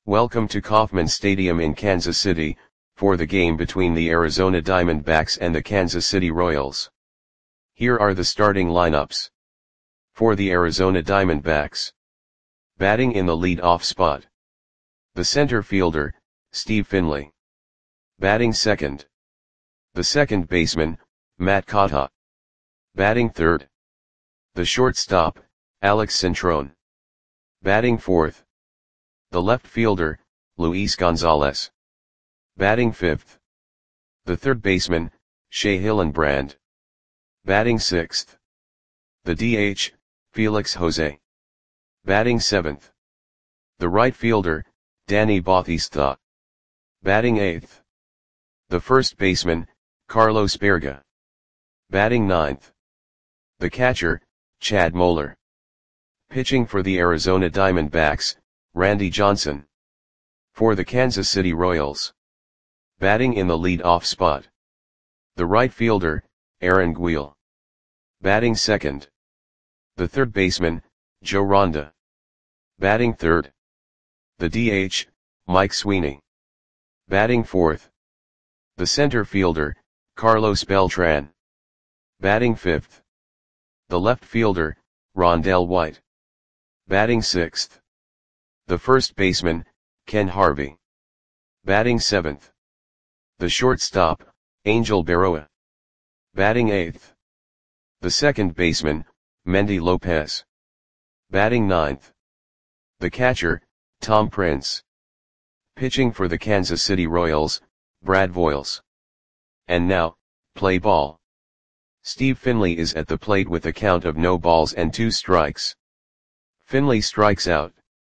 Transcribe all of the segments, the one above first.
Welcome to Kauffman Stadium in Kansas City, for the game between the Arizona Diamondbacks and the Kansas City Royals. Here are the starting lineups. For the Arizona Diamondbacks. Batting in the lead-off spot. The center fielder, Steve Finley. Batting second. The second baseman, Matt Cotta. Batting third. The shortstop, Alex Centrone. Batting fourth. The left fielder, Luis Gonzalez. Batting fifth. The third baseman, Shea Hillenbrand. Batting sixth. The DH, Felix Jose. Batting seventh. The right fielder, Danny Bautista. Batting eighth. The first baseman, Carlos Berga. Batting ninth. The catcher, Chad Moeller. Pitching for the Arizona Diamondbacks, Randy Johnson. For the Kansas City Royals. Batting in the lead-off spot. The right fielder, Aaron Guil. Batting second. The third baseman, Joe Ronda. Batting third. The DH, Mike Sweeney. Batting fourth. The center fielder, Carlos Beltran. Batting fifth. The left fielder, Rondell White. Batting sixth. The first baseman, Ken Harvey. Batting seventh. The shortstop, Angel Berroa. Batting eighth. The second baseman, Mendy Lopez. Batting ninth. The catcher, Tom Prince. Pitching for the Kansas City Royals, Brad Voiles. And now, play ball. Steve Finley is at the plate with a count of no balls and 2 strikes. Finley strikes out.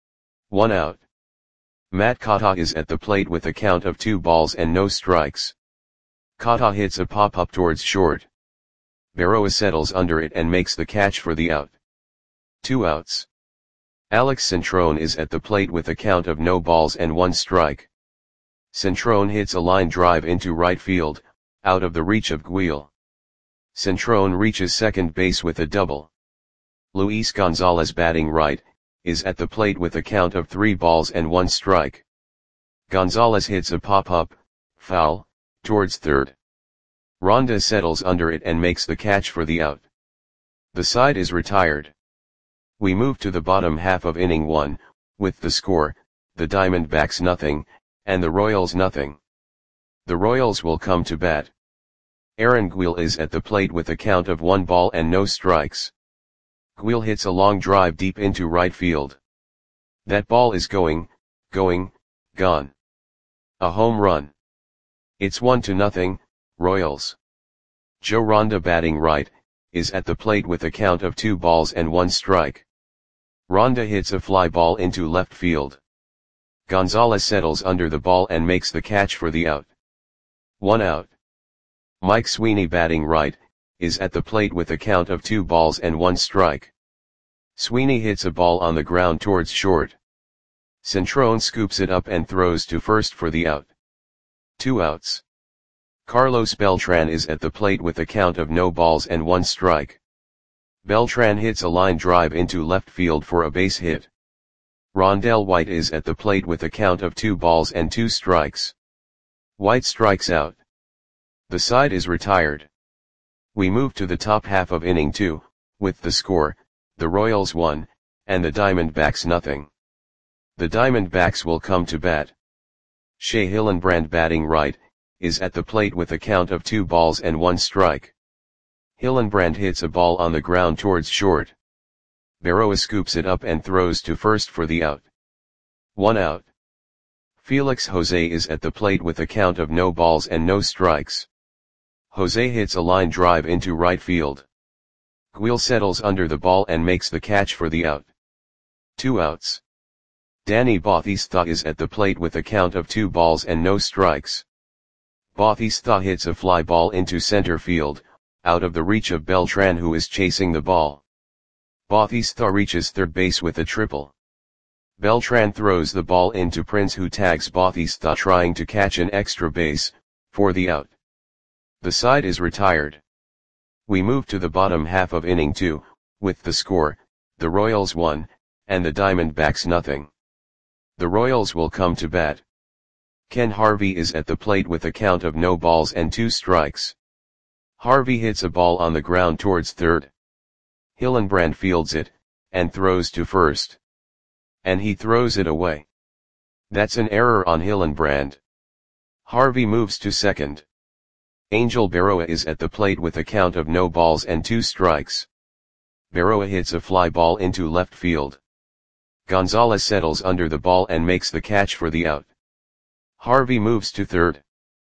1 out. Matt Cotta is at the plate with a count of 2 balls and no strikes. Cotta hits a pop-up towards short. Berroa settles under it and makes the catch for the out. 2 outs. Alex Centrone is at the plate with a count of no balls and 1 strike. Centrone hits a line drive into right field, out of the reach of Guil. Centrone reaches second base with a double. Luis Gonzalez, batting right, is at the plate with a count of 3 balls and 1 strike. Gonzalez hits a pop-up, foul, towards third. Ronda settles under it and makes the catch for the out. The side is retired. We move to the bottom half of inning 1, with the score, the Diamondbacks 0, and the Royals 0. The Royals will come to bat. Aaron Guil is at the plate with a count of 1 ball and no strikes. Guil hits a long drive deep into right field. That ball is gone. A home run. It's 1-0, Royals. Joe Ronda, batting right, is at the plate with a count of 2 balls and 1 strike. Ronda hits a fly ball into left field. Gonzalez settles under the ball and makes the catch for the out. 1 out. Mike Sweeney, batting right, is at the plate with a count of 2 balls and 1 strike. Sweeney hits a ball on the ground towards short. Centrone scoops it up and throws to first for the out. 2 outs. Carlos Beltran is at the plate with a count of no balls and 1 strike. Beltran hits a line drive into left field for a base hit. Rondell White is at the plate with a count of 2 balls and 2 strikes. White strikes out. The side is retired. We move to the top half of inning 2, with the score, the Royals 1, and the Diamondbacks 0. The Diamondbacks will come to bat. Shea Hillenbrand, batting right, is at the plate with a count of 2 balls and 1 strike. Hillenbrand hits a ball on the ground towards short. Berroa scoops it up and throws to first for the out. 1 out. Felix Jose is at the plate with a count of no balls and no strikes. Jose hits a line drive into right field. Guil settles under the ball and makes the catch for the out. 2 outs. Danny Bautista is at the plate with a count of 2 balls and no strikes. Bautista hits a fly ball into center field, out of the reach of Beltran, who is chasing the ball. Bautista reaches third base with a triple. Beltran throws the ball into Prince, who tags Bautista trying to catch an extra base, for the out. The side is retired. We move to the bottom half of inning 2, with the score, the Royals 1, and the Diamondbacks 0. The Royals will come to bat. Ken Harvey is at the plate with a count of no balls and 2 strikes. Harvey hits a ball on the ground towards third. Hillenbrand fields it, and throws to first. And he throws it away. That's an error on Hillenbrand. Harvey moves to second. Angel Berroa is at the plate with a count of no balls and 2 strikes. Berroa hits a fly ball into left field. Gonzalez settles under the ball and makes the catch for the out. Harvey moves to third.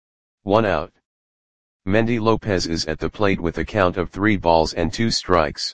1 out. Mendy Lopez is at the plate with a count of 3 balls and 2 strikes.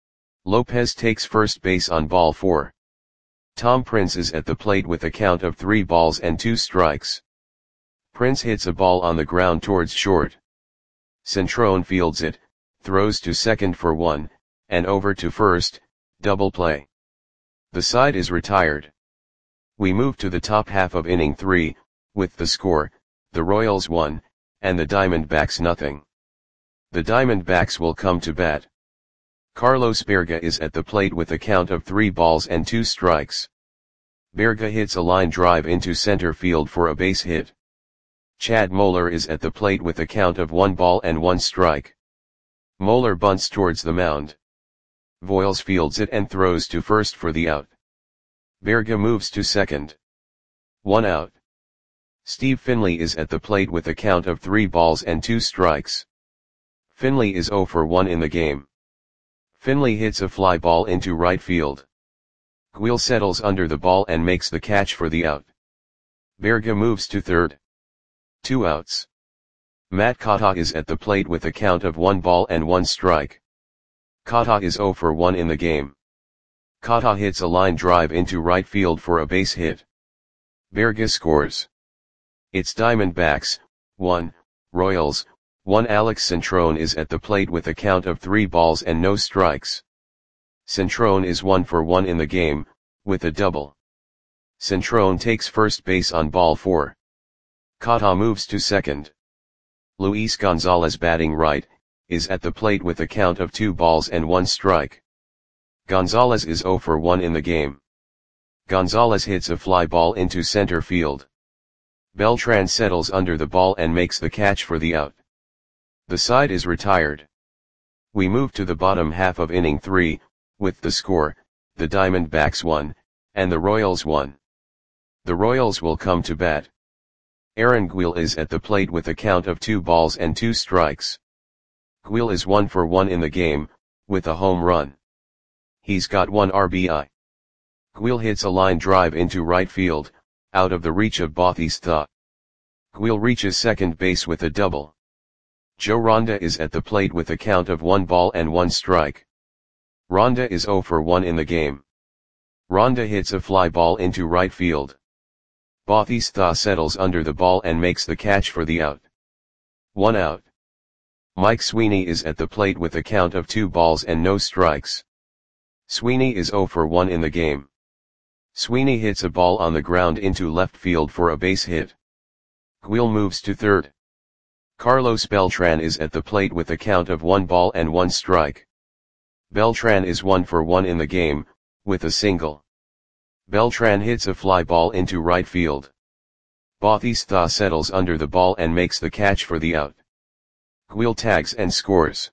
Lopez takes first base on ball 4. Tom Prince is at the plate with a count of 3 balls and 2 strikes. Prince hits a ball on the ground towards short. Centrone fields it, throws to second for 1, and over to first, double play. The side is retired. We move to the top half of inning 3, with the score, the Royals 1, and the Diamondbacks nothing. The Diamondbacks will come to bat. Carlos Berga is at the plate with a count of 3 balls and 2 strikes. Berga hits a line drive into center field for a base hit. Chad Moeller is at the plate with a count of 1 ball and 1 strike. Moeller bunts towards the mound. Voiles fields it and throws to first for the out. Berga moves to second. 1 out. Steve Finley is at the plate with a count of 3 balls and 2 strikes. Finley is 0 for 1 in the game. Finley hits a fly ball into right field. Guil settles under the ball and makes the catch for the out. Berga moves to third. 2 outs. Matt Kata is at the plate with a count of 1 ball and 1 strike. Kata is 0 for 1 in the game. Kata hits a line drive into right field for a base hit. Berga scores. It's Diamondbacks, 1, Royals, 1. Alex Centrone is at the plate with a count of 3 balls and no strikes. Centrone is 1 for 1 in the game, with a double. Centrone takes first base on ball 4. Kata moves to second. Luis Gonzalez, batting right, is at the plate with a count of 2 balls and 1 strike. Gonzalez is 0 for 1 in the game. Gonzalez hits a fly ball into center field. Beltran settles under the ball and makes the catch for the out. The side is retired. We move to the bottom half of inning 3, with the score, the Diamondbacks 1, and the Royals 1. The Royals will come to bat. Aaron Guil is at the plate with a count of 2 balls and 2 strikes. Guil is 1 for 1 in the game, with a home run. He's got 1 RBI. Guil hits a line drive into right field, out of the reach of Bautista. Guil reaches second base with a double. Joe Ronda is at the plate with a count of 1 ball and 1 strike. Ronda is 0 for 1 in the game. Ronda hits a fly ball into right field. Bautista settles under the ball and makes the catch for the out. 1 out. Mike Sweeney is at the plate with a count of 2 balls and no strikes. Sweeney is 0 for 1 in the game. Sweeney hits a ball on the ground into left field for a base hit. Guil moves to third. Carlos Beltran is at the plate with a count of 1 ball and 1 strike. Beltran is 1 for 1 in the game, with a single. Beltran hits a fly ball into right field. Bautista settles under the ball and makes the catch for the out. Guil tags and scores.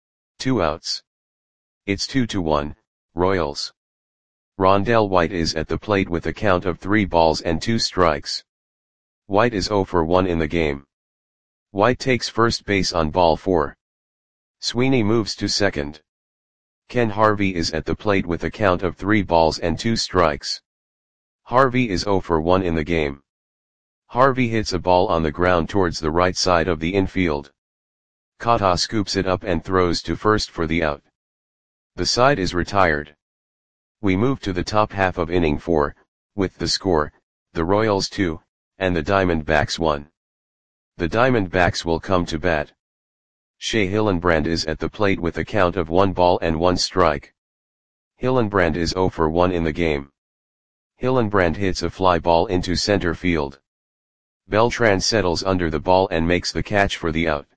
2 outs. It's 2-1, Royals. Rondell White is at the plate with a count of 3 balls and 2 strikes. White is 0 for 1 in the game. White takes first base on ball 4. Sweeney moves to second. Ken Harvey is at the plate with a count of 3 balls and 2 strikes. Harvey is 0 for 1 in the game. Harvey hits a ball on the ground towards the right side of the infield. Kata scoops it up and throws to first for the out. The side is retired. We move to the top half of inning 4, with the score, the Royals 2, and the Diamondbacks 1. The Diamondbacks will come to bat. Shea Hillenbrand is at the plate with a count of 1 ball and 1 strike. Hillenbrand is 0 for 1 in the game. Hillenbrand hits a fly ball into center field. Beltran settles under the ball and makes the catch for the out.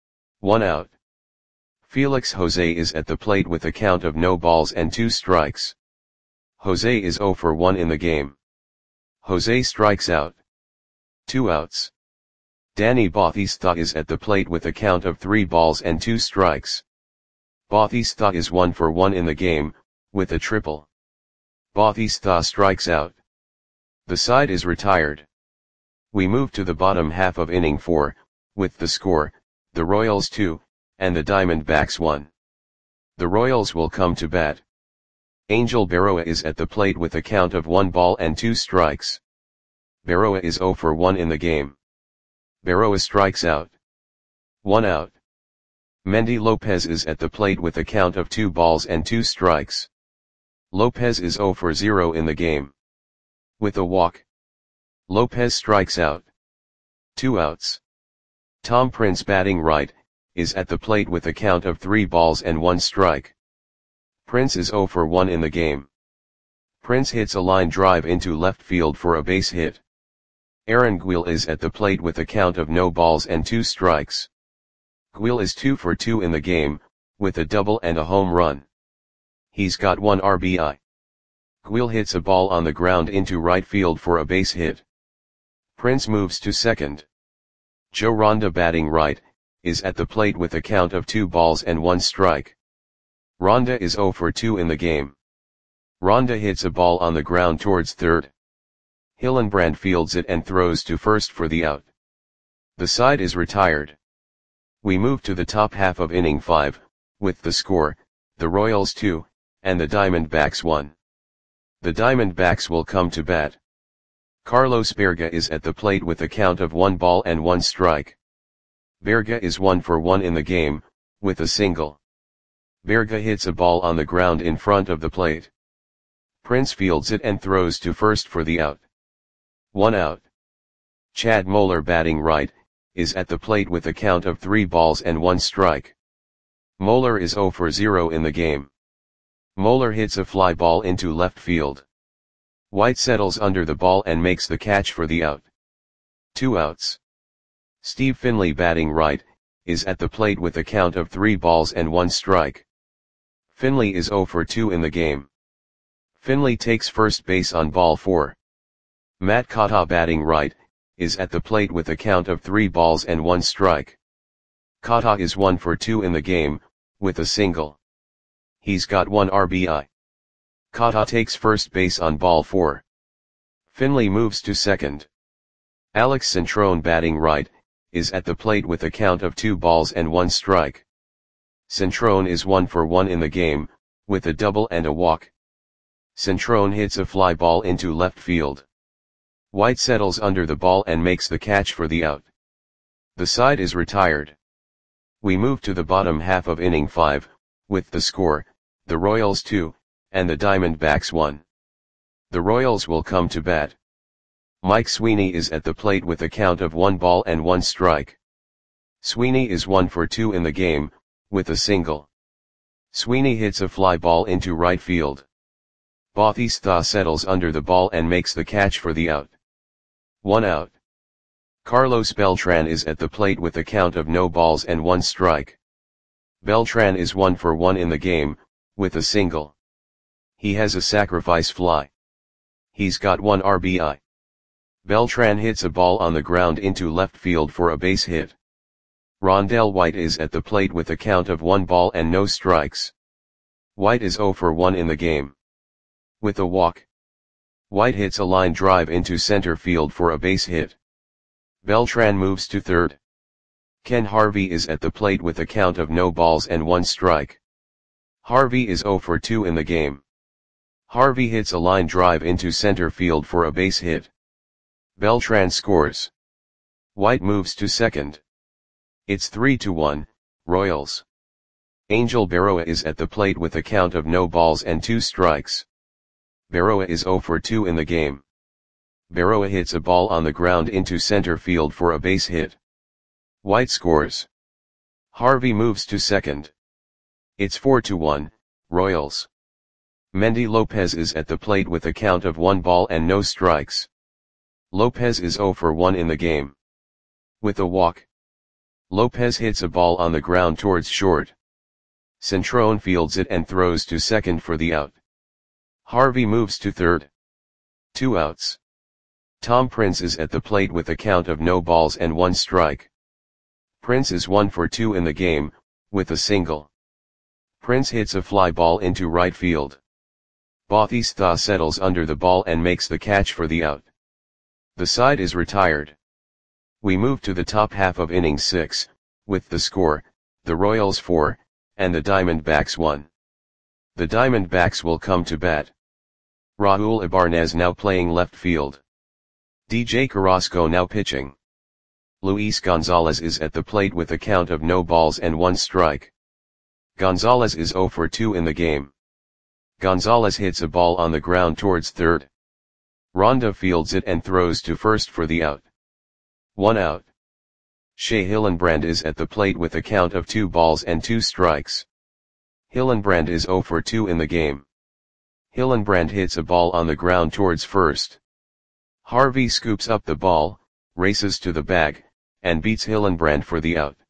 1 out. Felix Jose is at the plate with a count of no balls and 2 strikes. Jose is 0 for 1 in the game. Jose strikes out. 2 outs. Danny Bautista is at the plate with a count of 3 balls and 2 strikes. Bautista is 1 for 1 in the game, with a triple. Bautista strikes out. The side is retired. We move to the bottom half of inning 4, with the score, the Royals 2, and the Diamondbacks 1. The Royals will come to bat. Angel Berroa is at the plate with a count of 1 ball and 2 strikes. Berroa is 0 for 1 in the game. Berroa strikes out. 1 out. Mendy Lopez is at the plate with a count of 2 balls and 2 strikes. Lopez is 0 for 0 in the game. With a walk, Lopez strikes out. 2 outs. Tom Prince batting right, is at the plate with a count of 3 balls and 1 strike. Prince is 0 for 1 in the game. Prince hits a line drive into left field for a base hit. Aaron Guil is at the plate with a count of no balls and 2 strikes. Guil is 2 for 2 in the game, with a double and a home run. He's got 1 RBI. Guil hits a ball on the ground into right field for a base hit. Prince moves to second. Joe Ronda batting right, is at the plate with a count of 2 balls and 1 strike. Ronda is 0 for 2 in the game. Ronda hits a ball on the ground towards third. Hillenbrand fields it and throws to first for the out. The side is retired. We move to the top half of inning 5, with the score, the Royals 2, and the Diamondbacks 1. The Diamondbacks will come to bat. Carlos Berga is at the plate with a count of 1 ball and 1 strike. Berga is 1 for 1 in the game, with a single. Berga hits a ball on the ground in front of the plate. Prince fields it and throws to first for the out. 1 out. Chad Moeller batting right, is at the plate with a count of 3 balls and 1 strike. Moeller is 0 for 0 in the game. Moeller hits a fly ball into left field. White settles under the ball and makes the catch for the out. 2 outs. Steve Finley batting right, is at the plate with a count of 3 balls and 1 strike. Finley is 0 for 2 in the game. Finley takes first base on ball 4. Matt Kata batting right, is at the plate with a count of 3 balls and 1 strike. Kata is 1 for 2 in the game, with a single. He's got 1 RBI. Kata takes first base on ball 4. Finley moves to second. Alex Centrone batting right, is at the plate with a count of 2 balls and 1 strike. Centrone is 1 for 1 in the game, with a double and a walk. Centrone hits a fly ball into left field. White settles under the ball and makes the catch for the out. The side is retired. We move to the bottom half of inning 5, with the score, the Royals 2, and the Diamondbacks 1. The Royals will come to bat. Mike Sweeney is at the plate with a count of 1 ball and 1 strike. Sweeney is 1 for 2 in the game, with a single. Sweeney hits a fly ball into right field. Bautista settles under the ball and makes the catch for the out. 1 out. Carlos Beltran is at the plate with a count of no balls and 1 strike. Beltran is 1 for 1 in the game, with a single. He has a sacrifice fly. He's got 1 RBI. Beltran hits a ball on the ground into left field for a base hit. Rondell White is at the plate with a count of 1 ball and no strikes. White is 0 for 1 in the game. With a walk, White hits a line drive into center field for a base hit. Beltran moves to third. Ken Harvey is at the plate with a count of no balls and 1 strike. Harvey is 0 for 2 in the game. Harvey hits a line drive into center field for a base hit. Beltran scores. White moves to second. It's 3-1, Royals. Angel Berroa is at the plate with a count of no balls and 2 strikes. Berroa is 0 for 2 in the game. Berroa hits a ball on the ground into center field for a base hit. White scores. Harvey moves to second. It's 4-1, Royals. Mendy Lopez is at the plate with a count of 1 ball and no strikes. Lopez is 0 for 1 in the game. With a walk, Lopez hits a ball on the ground towards short. Centrone fields it and throws to second for the out. Harvey moves to third. 2 outs. Tom Prince is at the plate with a count of no balls and 1 strike. Prince is 1 for 2 in the game, with a single. Prince hits a fly ball into right field. Bautista settles under the ball and makes the catch for the out. The side is retired. We move to the top half of inning 6, with the score, the Royals 4, and the Diamondbacks 1. The Diamondbacks will come to bat. Raul Ibanez now playing left field. DJ Carrasco now pitching. Luis Gonzalez is at the plate with a count of no balls and 1 strike. Gonzalez is 0 for 2 in the game. Gonzalez hits a ball on the ground towards third. Ronda fields it and throws to first for the out. 1 out. Shea Hillenbrand is at the plate with a count of 2 balls and 2 strikes. Hillenbrand is 0 for 2 in the game. Hillenbrand hits a ball on the ground towards first. Harvey scoops up the ball, races to the bag, and beats Hillenbrand for the out.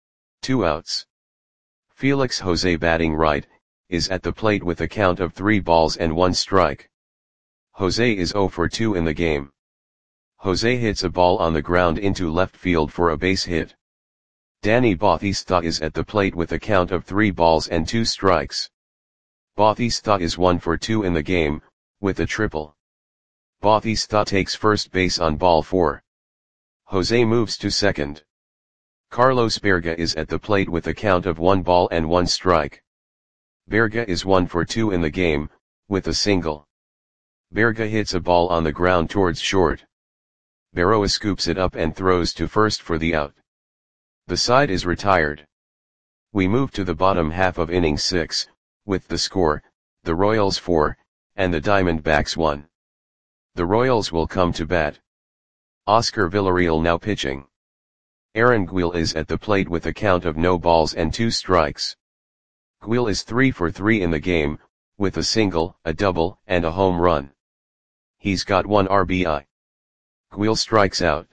2 outs. Felix Jose batting right, is at the plate with a count of 3 balls and 1 strike. Jose is 0 for 2 in the game. Jose hits a ball on the ground into left field for a base hit. Danny Bautista is at the plate with a count of 3 balls and 2 strikes. Bautista is 1 for 2 in the game, with a triple. Bautista takes first base on ball 4. Jose moves to second. Carlos Berga is at the plate with a count of 1 ball and 1 strike. Berga is 1 for 2 in the game, with a single. Berga hits a ball on the ground towards short. Berroa scoops it up and throws to first for the out. The side is retired. We move to the bottom half of inning 6, with the score, the Royals 4, and the Diamondbacks 1. The Royals will come to bat. Oscar Villarreal now pitching. Aaron Guil is at the plate with a count of no balls and 2 strikes. Guil is 3 for 3 in the game, with a single, a double, and a home run. He's got 1 RBI. Guil strikes out.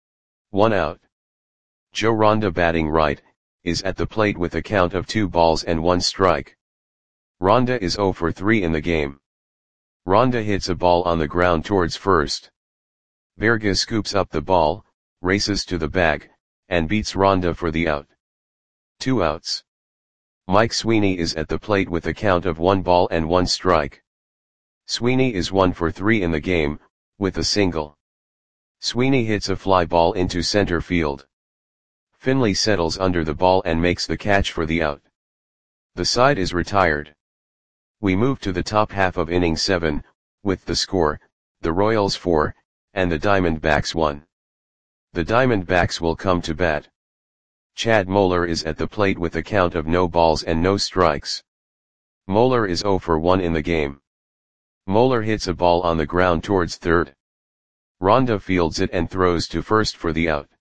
1 out. Joe Ronda batting right, is at the plate with a count of 2 balls and 1 strike. Ronda is 0 for 3 in the game. Ronda hits a ball on the ground towards first. Berga scoops up the ball, races to the bag, and beats Ronda for the out. 2 outs. Mike Sweeney is at the plate with a count of 1 ball and 1 strike. Sweeney is 1 for 3 in the game, with a single. Sweeney hits a fly ball into center field. Finley settles under the ball and makes the catch for the out. The side is retired. We move to the top half of inning 7, with the score, the Royals 4, and the Diamondbacks 1. The Diamondbacks will come to bat. Chad Moeller is at the plate with a count of no balls and no strikes. Moeller is 0 for 1 in the game. Moeller hits a ball on the ground towards third. Ronda fields it and throws to first for the out.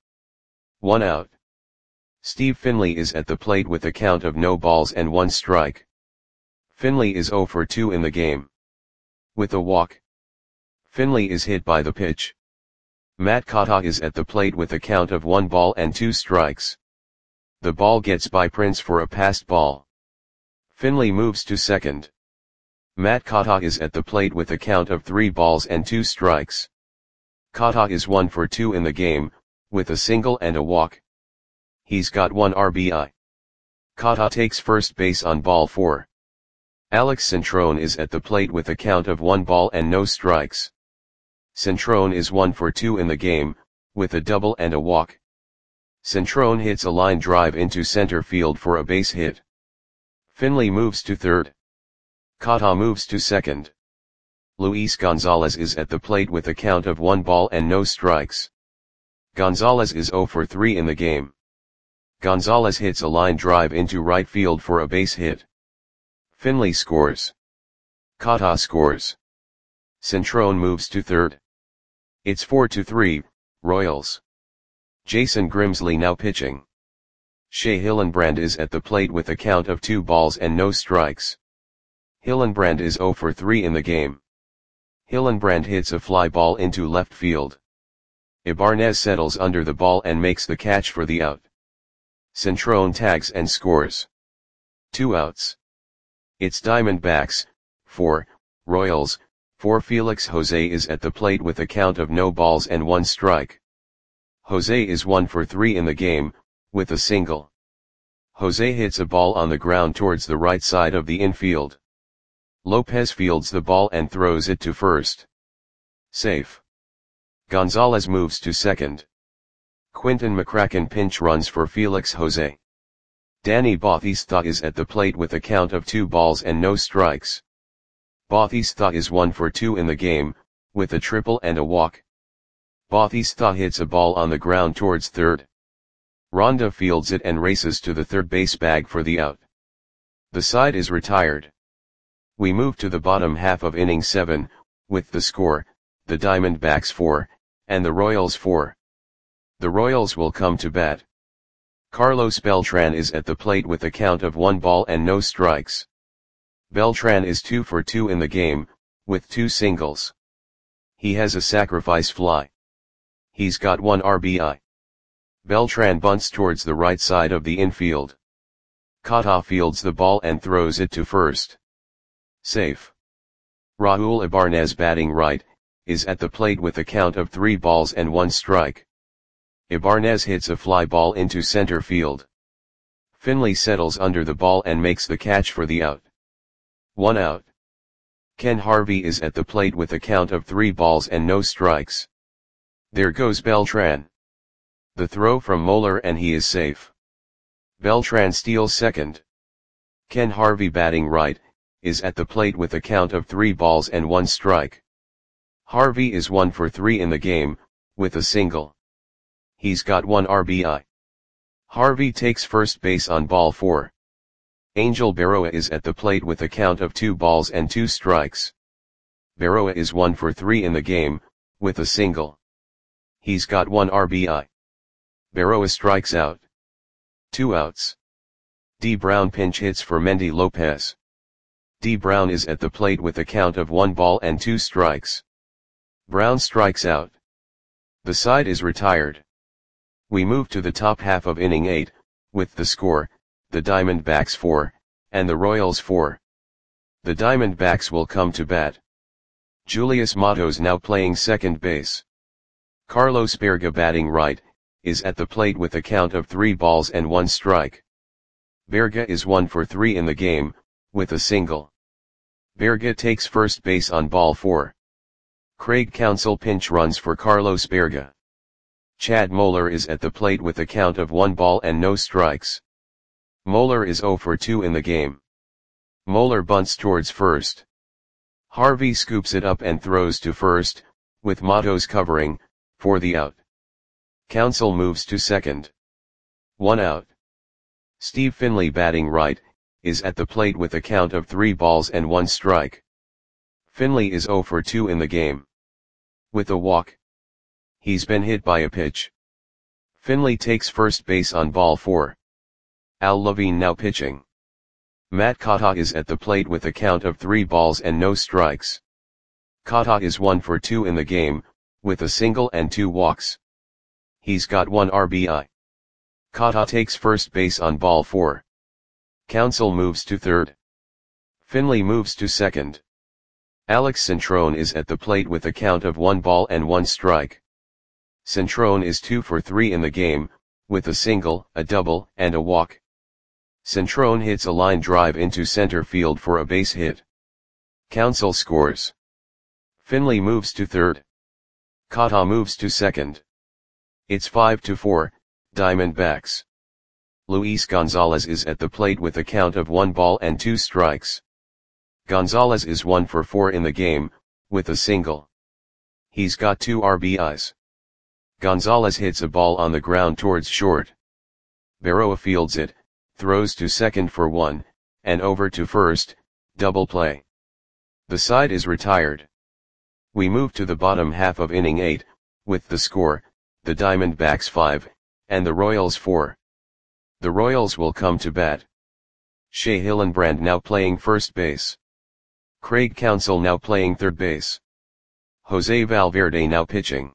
1 out. Steve Finley is at the plate with a count of no balls and 1 strike. Finley is 0 for 2 in the game. With a walk. Finley is hit by the pitch. Matt Cotta is at the plate with a count of 1 ball and 2 strikes. The ball gets by Prince for a passed ball. Finley moves to second. Matt Cotta is at the plate with a count of 3 balls and 2 strikes. Cotta is 1 for 2 in the game, with a single and a walk. He's got 1 RBI. Cotta takes first base on ball 4. Alex Centrone is at the plate with a count of 1 ball and no strikes. Centrone is 1 for 2 in the game, with a double and a walk. Centrone hits a line drive into center field for a base hit. Finley moves to third. Cotta moves to second. Luis Gonzalez is at the plate with a count of 1 ball and no strikes. Gonzalez is 0 for 3 in the game. Gonzalez hits a line drive into right field for a base hit. Finley scores. Cotta scores. Centrone moves to third. It's 4-3, Royals. Jason Grimsley now pitching. Shea Hillenbrand is at the plate with a count of 2 balls and no strikes. Hillenbrand is 0 for 3 in the game. Hillenbrand hits a fly ball into left field. Ibanez settles under the ball and makes the catch for the out. Centrone tags and scores. 2 outs. It's Diamondbacks, 4, Royals, For Felix Jose is at the plate with a count of no balls and 1 strike. Jose is 1 for 3 in the game, with a single. Jose hits a ball on the ground towards the right side of the infield. Lopez fields the ball and throws it to first. Safe. Gonzalez moves to second. Quinton McCracken pinch runs for Felix Jose. Danny Bautista is at the plate with a count of 2 balls and no strikes. Bautista is 1 for 2 in the game, with a triple and a walk. Bautista hits a ball on the ground towards third. Ronda fields it and races to the third base bag for the out. The side is retired. We move to the bottom half of inning 7, with the score, the Diamondbacks 4, and the Royals 4. The Royals will come to bat. Carlos Beltran is at the plate with a count of 1 ball and no strikes. Beltran is 2 for 2 in the game, with 2 singles. He has a sacrifice fly. He's got 1 RBI. Beltran bunts towards the right side of the infield. Cota fields the ball and throws it to first. Safe. Raul Ibanez batting right, is at the plate with a count of 3 balls and 1 strike. Ibanez hits a fly ball into center field. Finley settles under the ball and makes the catch for the out. 1 out. Ken Harvey is at the plate with a count of 3 balls and no strikes. There goes Beltran. The throw from Moeller and he is safe. Beltran steals second. Ken Harvey batting right, is at the plate with a count of 3 balls and 1 strike. Harvey is 1 for 3 in the game, with a single. He's got 1 RBI. Harvey takes first base on ball 4. Angel Berroa is at the plate with a count of 2 balls and 2 strikes. Berroa is 1 for 3 in the game, with a single. He's got 1 RBI. Berroa strikes out. 2 outs. D. Brown pinch hits for Mendy Lopez. D. Brown is at the plate with a count of 1 ball and 2 strikes. Brown strikes out. The side is retired. We move to the top half of inning 8, with the score, the Diamondbacks 4, and the Royals 4. The Diamondbacks will come to bat. Julius Matos now playing second base. Carlos Berga batting right, is at the plate with a count of 3 balls and 1 strike. Berga is 1 for 3 in the game, with a single. Berga takes first base on ball 4. Craig Counsell pinch runs for Carlos Berga. Chad Moeller is at the plate with a count of 1 ball and no strikes. Moeller is 0 for 2 in the game. Moeller bunts towards first. Harvey scoops it up and throws to first, with Matos covering, for the out. Counsell moves to second. 1 out. Steve Finley batting right, is at the plate with a count of 3 balls and 1 strike. Finley is 0 for 2 in the game. With a walk. He's been hit by a pitch. Finley takes first base on ball 4. Al Levine now pitching. Matt Cota is at the plate with a count of 3 balls and no strikes. Cota is 1 for 2 in the game, with a single and 2 walks. He's got 1 RBI. Cota takes first base on ball 4. Counsell moves to third. Finley moves to second. Alex Centrone is at the plate with a count of 1 ball and 1 strike. Centrone is 2 for 3 in the game, with a single, a double, and a walk. Centrone hits a line drive into center field for a base hit. Counsell scores. Finley moves to third. Cota moves to second. It's 5-4, Diamondbacks. Luis Gonzalez is at the plate with a count of 1 ball and 2 strikes. Gonzalez is 1 for 4 in the game, with a single. He's got 2 RBIs. Gonzalez hits a ball on the ground towards short. Berroa fields it, throws to second for 1, and over to first, double play. The side is retired. We move to the bottom half of inning 8, with the score, the Diamondbacks 5, and the Royals 4. The Royals will come to bat. Shea Hillenbrand now playing first base. Craig Counsell now playing third base. Jose Valverde now pitching.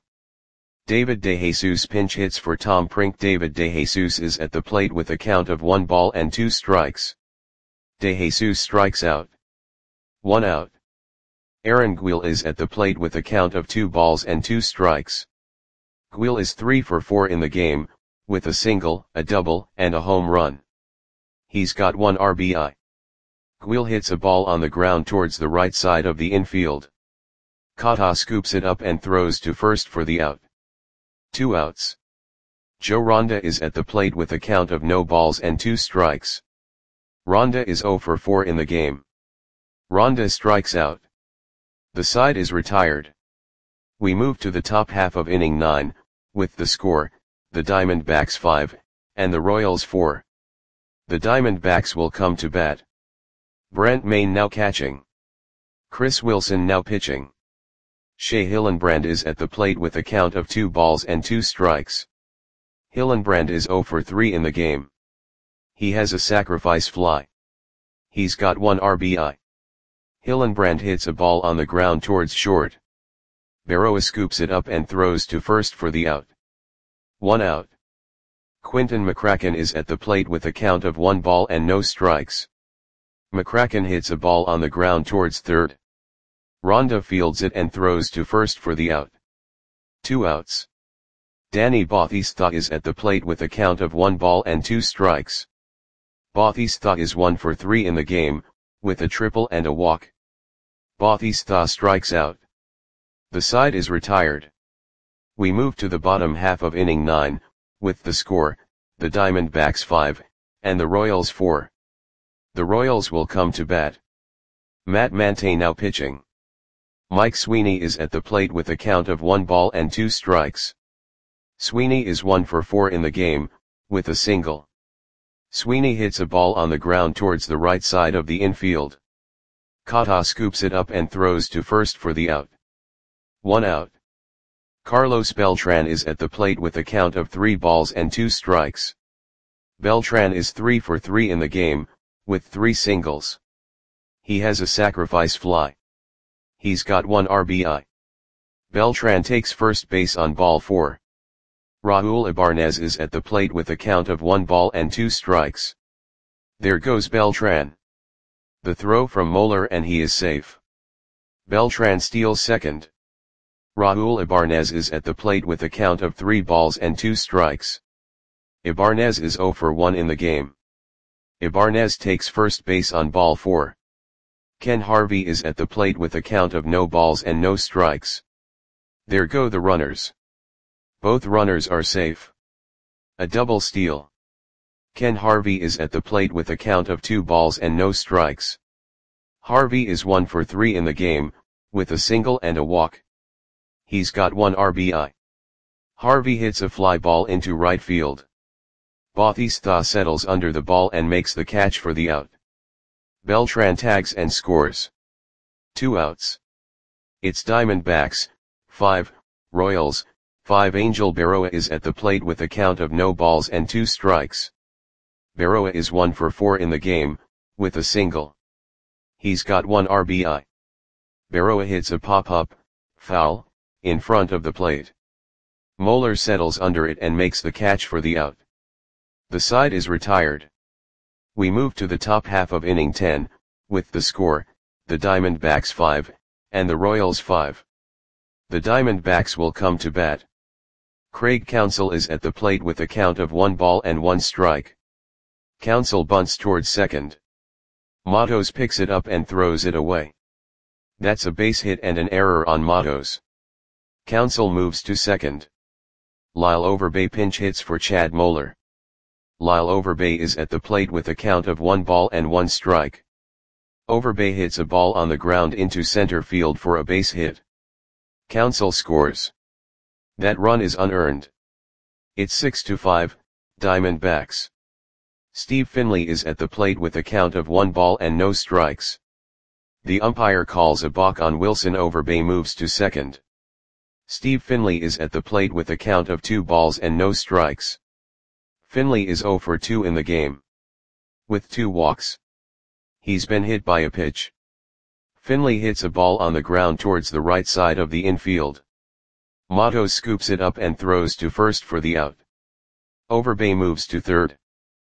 David DeJesus pinch hits for Tom Prink. David DeJesus is at the plate with a count of 1 ball and 2 strikes. DeJesus strikes out. 1 out. Aaron Guil is at the plate with a count of 2 balls and 2 strikes. Guil is 3 for 4 in the game, with a single, a double, and a home run. He's got 1 RBI. Guil hits a ball on the ground towards the right side of the infield. Kata scoops it up and throws to first for the out. 2 outs. Joe Ronda is at the plate with a count of no balls and 2 strikes. Ronda is 0 for 4 in the game. Ronda strikes out. The side is retired. We move to the top half of inning 9, with the score, the Diamondbacks 5, and the Royals 4. The Diamondbacks will come to bat. Brent Mayne now catching. Chris Wilson now pitching. Shea Hillenbrand is at the plate with a count of 2 balls and 2 strikes. Hillenbrand is 0 for 3 in the game. He has a sacrifice fly. He's got 1 RBI. Hillenbrand hits a ball on the ground towards short. Berroa scoops it up and throws to first for the out. 1 out. Quinton McCracken is at the plate with a count of 1 ball and no strikes. McCracken hits a ball on the ground towards third. Ronda fields it and throws to first for the out. 2 outs. Danny Bautista is at the plate with a count of 1 ball and 2 strikes. Bautista is 1 for 3 in the game, with a triple and a walk. Bautista strikes out. The side is retired. We move to the bottom half of inning 9, with the score, the Diamondbacks 5, and the Royals 4. The Royals will come to bat. Matt Mante now pitching. Mike Sweeney is at the plate with a count of 1 ball and 2 strikes. Sweeney is 1 for 4 in the game, with a single. Sweeney hits a ball on the ground towards the right side of the infield. Kata scoops it up and throws to first for the out. 1 out. Carlos Beltran is at the plate with a count of 3 balls and 2 strikes. Beltran is 3 for 3 in the game, with 3 singles. He has a sacrifice fly. He's got 1 RBI. Beltran takes first base on ball 4. Raul Ibanez is at the plate with a count of 1 ball and 2 strikes. There goes Beltran. The throw from Moeller and he is safe. Beltran steals second. Raul Ibanez is at the plate with a count of 3 balls and 2 strikes. Ibanez is 0 for 1 in the game. Ibanez takes first base on ball 4. Ken Harvey is at the plate with a count of no balls and no strikes. There go the runners. Both runners are safe. A double steal. Ken Harvey is at the plate with a count of 2 balls and no strikes. Harvey is 1 for 3 in the game, with a single and a walk. He's got 1 RBI. Harvey hits a fly ball into right field. Bautista settles under the ball and makes the catch for the out. Beltran tags and scores. 2 outs. It's Diamondbacks, 5, Royals, 5. Angel Berroa is at the plate with a count of no balls and 2 strikes. Berroa is 1 for 4 in the game, with a single. He's got 1 RBI. Berroa hits a pop-up, foul, in front of the plate. Moeller settles under it and makes the catch for the out. The side is retired. We move to the top half of inning 10, with the score, the Diamondbacks 5, and the Royals 5. The Diamondbacks will come to bat. Craig Counsell is at the plate with a count of 1 ball and 1 strike. Counsell bunts towards second. Matos picks it up and throws it away. That's a base hit and an error on Matos. Counsell moves to second. Lyle Overbay pinch hits for Chad Moeller. Lyle Overbay is at the plate with a count of 1 ball and 1 strike. Overbay hits a ball on the ground into center field for a base hit. Counsell scores. That run is unearned. It's 6-5, Diamondbacks. Steve Finley is at the plate with a count of 1 ball and no strikes. The umpire calls a balk on Wilson. Overbay moves to second. Steve Finley is at the plate with a count of 2 balls and no strikes. Finley is 0 for 2 in the game. With 2 walks. He's been hit by a pitch. Finley hits a ball on the ground towards the right side of the infield. Matos scoops it up and throws to first for the out. Overbay moves to third.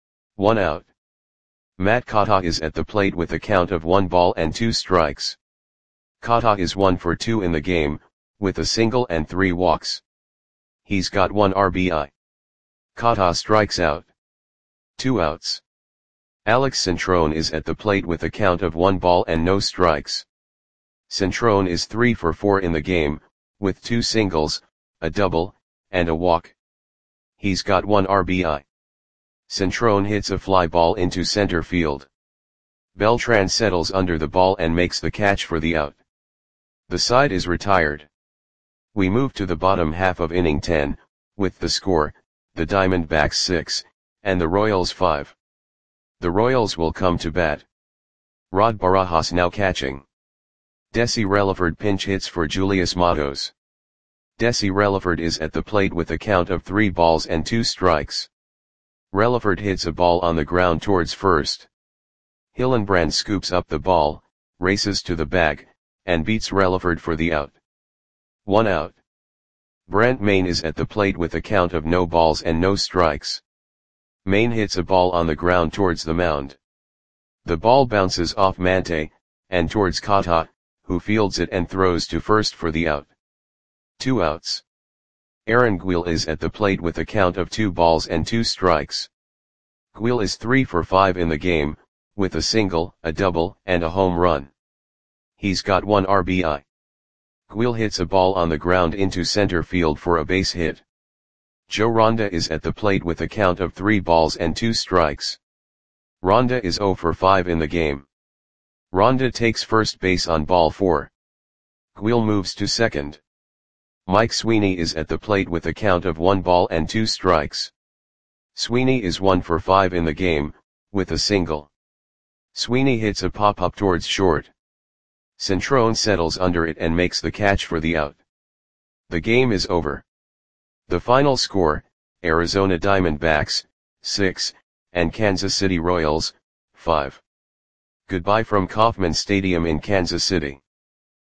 1 out. Matt Kata is at the plate with a count of 1 ball and 2 strikes. Kata is 1 for 2 in the game, with a single and 3 walks. He's got 1 RBI. Kata strikes out. 2 outs. Alex Centrone is at the plate with a count of 1 ball and no strikes. Centrone is 3 for 4 in the game, with 2 singles, a double, and a walk. He's got 1 RBI. Centrone hits a fly ball into center field. Beltran settles under the ball and makes the catch for the out. The side is retired. We move to the bottom half of inning 10, with the score, the Diamondbacks 6, and the Royals 5. The Royals will come to bat. Rod Barajas now catching. Desi Relaford pinch hits for Julius Matos. Desi Relaford is at the plate with a count of 3 balls and 2 strikes. Relaford hits a ball on the ground towards first. Hillenbrand scoops up the ball, races to the bag, and beats Relaford for the out. 1 out. Brent Mayne is at the plate with a count of no balls and no strikes. Mayne hits a ball on the ground towards the mound. The ball bounces off Mante, and towards Kata, who fields it and throws to first for the out. 2 outs. Aaron Guil is at the plate with a count of 2 balls and 2 strikes. Guil is 3 for 5 in the game, with a single, a double, and a home run. He's got 1 RBI. Guil hits a ball on the ground into center field for a base hit. Joe Ronda is at the plate with a count of 3 balls and 2 strikes. Ronda is 0 for 5 in the game. Ronda takes first base on ball 4. Guil moves to second. Mike Sweeney is at the plate with a count of 1 ball and 2 strikes. Sweeney is 1 for 5 in the game, with a single. Sweeney hits a pop-up towards short. Centrone settles under it and makes the catch for the out. The game is over. The final score, Arizona Diamondbacks, 6, and Kansas City Royals, 5. Goodbye from Kauffman Stadium in Kansas City.